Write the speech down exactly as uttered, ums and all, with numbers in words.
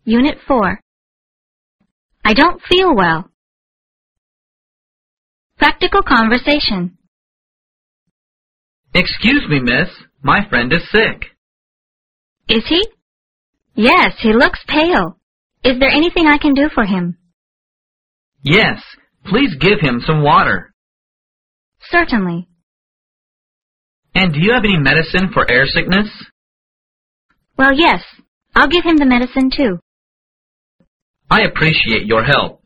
Unit four. I don't feel well. Practical conversation. Excuse me, miss. My friend is sick. Is he? Yes, he looks pale. Is there anything I can do for him? Yes, please give him some water. Certainly. And do you have any medicine for air sickness? Well, yes. I'll give him the medicine too. I appreciate your help.